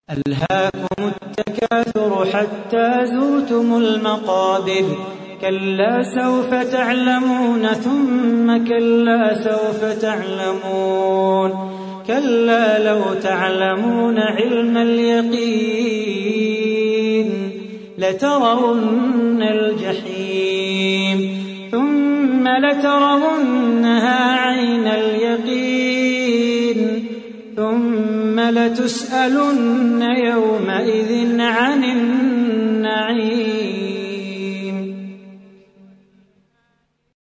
ألهاكم التكاثر حتى زرتم المقابر كلا سوف تعلمون ثم كلا سوف تعلمون كلا لو تعلمون علم اليقين لترون الجحيم ثم لترونها عين اليقين ثم لتسألن يومئذ عن النعيم.